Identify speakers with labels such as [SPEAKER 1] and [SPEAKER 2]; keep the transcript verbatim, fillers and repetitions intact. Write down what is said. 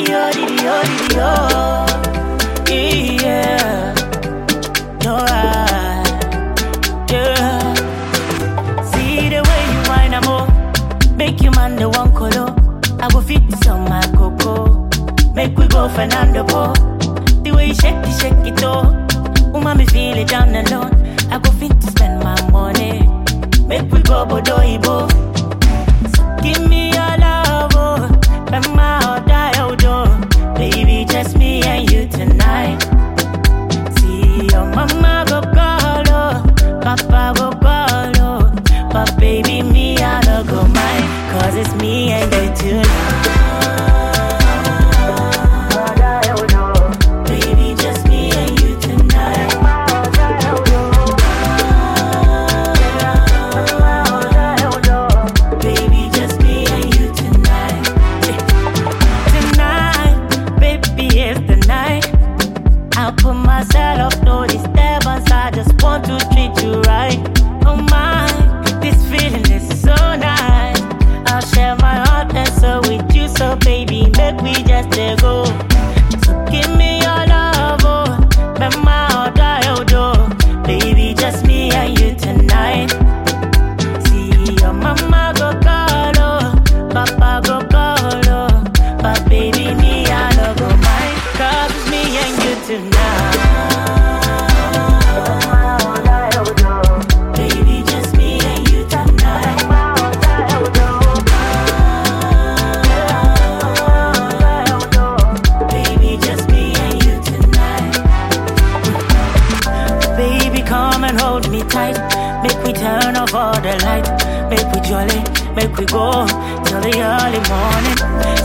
[SPEAKER 1] Yo, yo, yo, yeah. No, I, yeah. See the way you whine, I'm all. Make you man the one color. I go fit this on my cocoa. Make we go Fernando Po. The way you shake it, shake it, oh. Woman, me feel it down alone. I go fit to spend my money. Make we go Bodo Ibo. So give me your love, oh. Let my heart die, oh, do. Baby, just me and you tonight. See your mama go call, oh. Papa go call, oh. But baby, me, I don't go mine. Cause it's me and you tonight. Make we go till the early morning.